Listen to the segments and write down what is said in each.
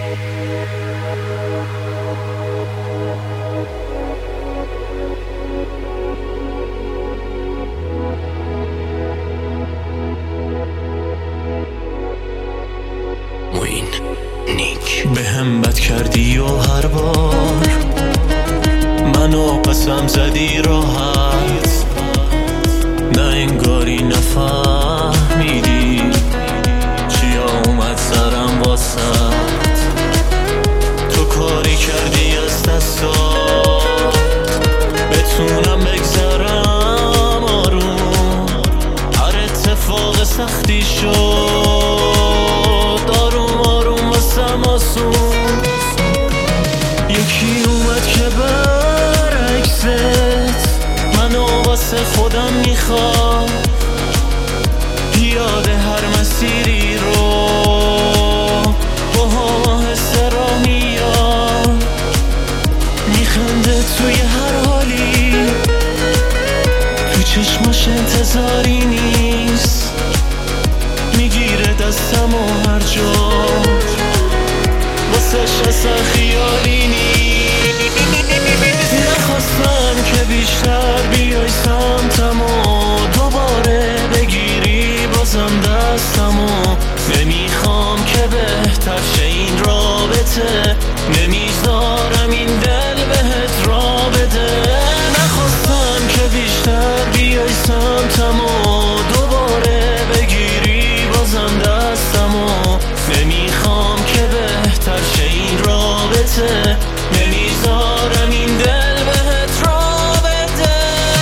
به هم بد کردی و هر بار منو قسم زدی راحت، نه انگاری نفهمیدی چیا اومد سرم واسط. تو کاری کردی از دستات بتونم بگذرم آروم، هر اتفاق سختی شد آروم آروم واسم آسون. یکی اومد که برعکست منو واسه خودم میخواد، پیاده هر مسیری رو با آهسته راه میاد، میخنده توی هر حالی، تو چشماش انتظاری نیست، میگیره دستم و هر جا واسش اصلا خیالی نیست. نخواستم که بیشتر بیای سمتم و دوباره بگیری بازم دستم و نمیخوام که بهتر شه این رابطه، نمیذارم این دل بهت را بده. نخواستم که بیشتر بیای سمتم و دوباره بگیری بازم دستم و نمیخوام که بهتر شه این رابطه، نمیذارم این دل بهت را بده.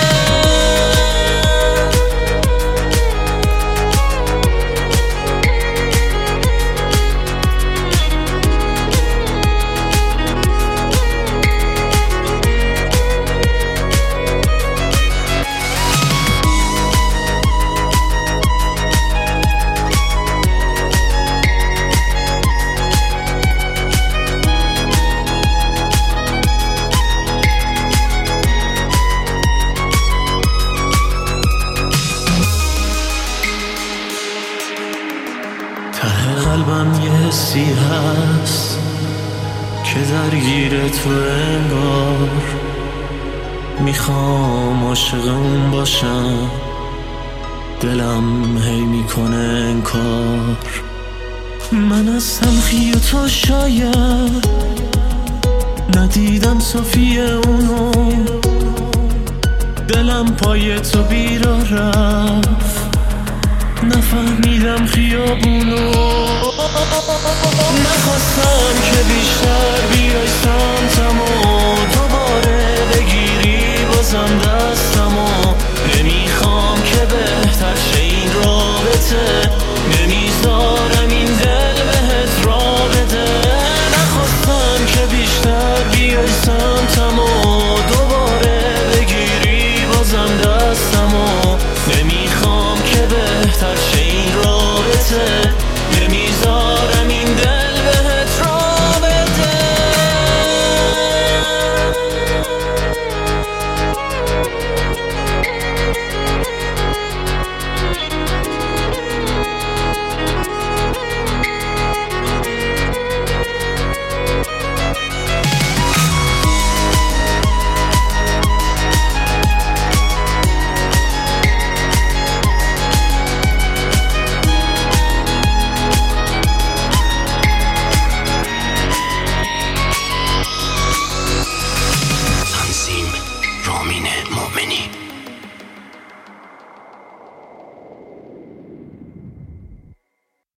ته قلبم یه حسی هست که درگیر تو انگار، میخوام عاشق اون باشم، دلم هی میکنه انکار. من از تلخی و تو شاید ندیدم صافی اونو، دلم پای تو بیراه رفت، نفهمیدم خیابونو. نخواستم که بیشتر بیای سمتم و دوباره بگیری بازم دستم و نمیخوام که بهتر شه این رابطه، نمیذارم این دل بهت را بده. نخواستم که بیشتر بیای سمتم و دوباره بگیری بازم دستم و نمیخوام که بهتر شه این رابطه، نمیذارم این دل بهت را بده. تنظیم رامینه.